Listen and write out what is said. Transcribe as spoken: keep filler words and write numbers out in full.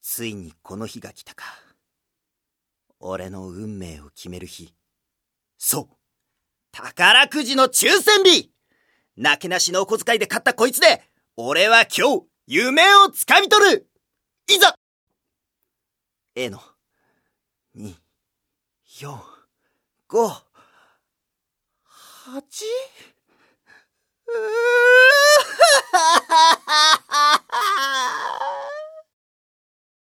ついにこの日が来たか。俺の運命を決める日。そう、宝くじの抽選日。なけなしのお小遣いで買ったこいつで、俺は今日夢をつかみ取る。いざ A のに、よん、ご、はち、うー